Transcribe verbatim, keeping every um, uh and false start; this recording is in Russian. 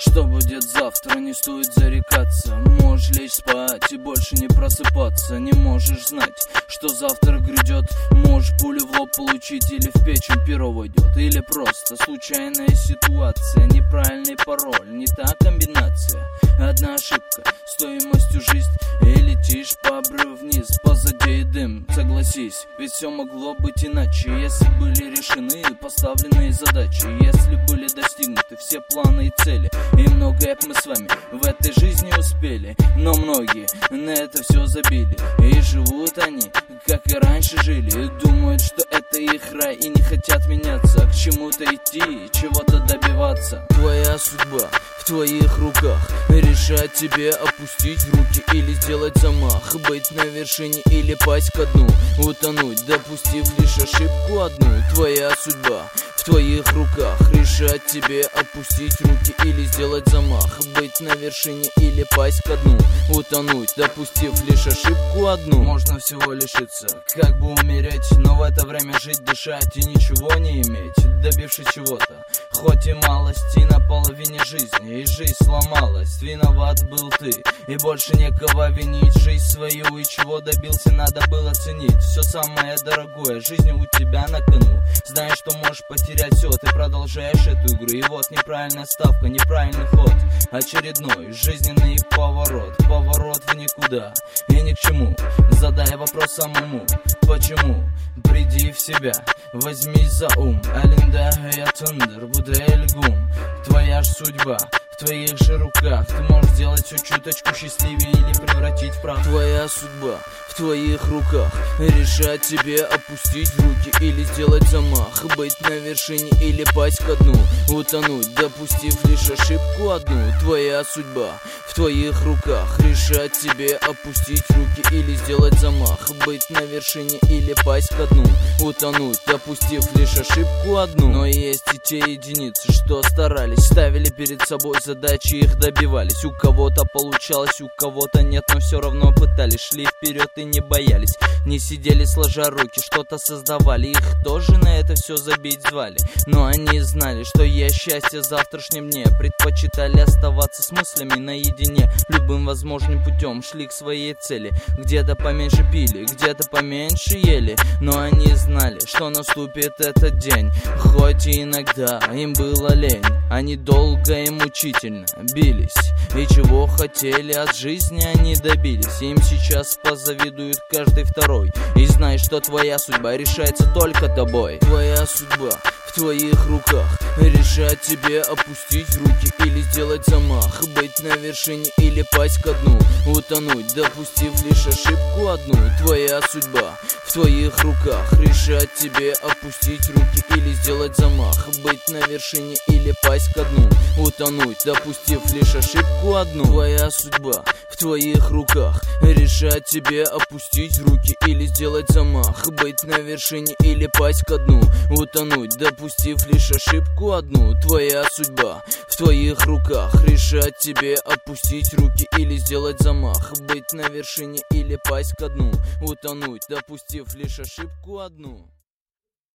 Что будет завтра, не стоит зарекаться. Можешь лечь спать и больше не просыпаться. Не можешь знать, что завтра грядет. Можешь пулю в лоб получить или в печень перо войдет. Или просто случайная ситуация, неправильный пароль, не та комбинация. Одна ошибка, стоимостью жизнь, и летишь по обрыву вниз, позади дым. Согласись, ведь все могло быть иначе, если были решены поставленные задачи, если были достигнуты все планы и цели. И многое мы с вами в этой жизни успели, но многие на это все забили. И живут они, как и раньше жили, и думают, что это их рай, и не хотят меняться, к чему-то идти, чего-то добиваться. Твоя судьба в твоих руках, решать тебе опустить руки или сделать замах, быть на вершине или пасть ко дну, утонуть, допустив лишь ошибку одну. Твоя судьба в твоих руках, решать тебе опустить руки или сделать замах, быть на вершине или пасть ко дну, утонуть, допустив лишь ошибку одну. Можно всего лишиться, как бы умереть, но в это время жить, дышать и ничего не иметь, добившись чего-то, хоть и малость, и на половине жизни, и жизнь сломалась. Виноват был ты, и больше некого винить. Жизнь свою и чего добился, надо было ценить. Все самое дорогое, жизнь у тебя на кону. Знаешь, что можешь потерять все, ты продолжаешь эту игру. И вот неправильная ставка, неправильный ход, очередной жизненный поворот, поворот в никуда и ни к чему. Задай вопрос самому, почему? Приди в себя, возьмись за ум. Твоя ж судьба в твоих же руках. Ты можешь сделать все чуточку счастливее или превратить в прах. Твоя судьба в твоих руках, решать тебе опустить руки или сделать замах, быть на вершине или пасть ко дну, утонуть, допустив лишь ошибку одну. Твоя судьба в твоих руках, решать тебе опустить руки или сделать замах, быть на вершине или пасть ко дну, утонуть, допустив лишь ошибку одну. Но есть и те единицы, что старались, ставили перед собой задачи, их добивались. У кого-то получалось, у кого-то нет, но все равно пытались, шли вперед и не боялись, не сидели сложа руки, что-то создавали. Их тоже на это все забить звали, но они знали, что есть счастье в завтрашнем дне. Предпочитали оставаться с мыслями наедине, любым возможным путем шли к своей цели. Где-то поменьше пили, где-то поменьше ели, но они знали, что наступит этот день. Хоть и иногда им было лень, они долго и мучительно бились, и чего хотели от жизни они добились. Им сейчас позавидует каждый второй, и знай, что твоя судьба решается только тобой. Твоя судьба в твоих руках, решать тебе опустить руки или сделать замах, быть на вершине или пасть ко дну, утонуть, допустив лишь ошибку одну. Твоя судьба в твоих руках, решать тебе опустить руки или сделать замах, быть на вершине или пасть ко дну, утонуть, допустив лишь ошибку одну. Твоя судьба в твоих руках, решать тебе опустить руки или сделать замах, быть на вершине или пасть ко дну, утонуть, допустив лишь ошибку одну. Твоя судьба в твоих руках, решать тебе опустить руки или сделать замах, быть на вершине или пасть ко дну, утонуть, допустив лишь ошибку одну.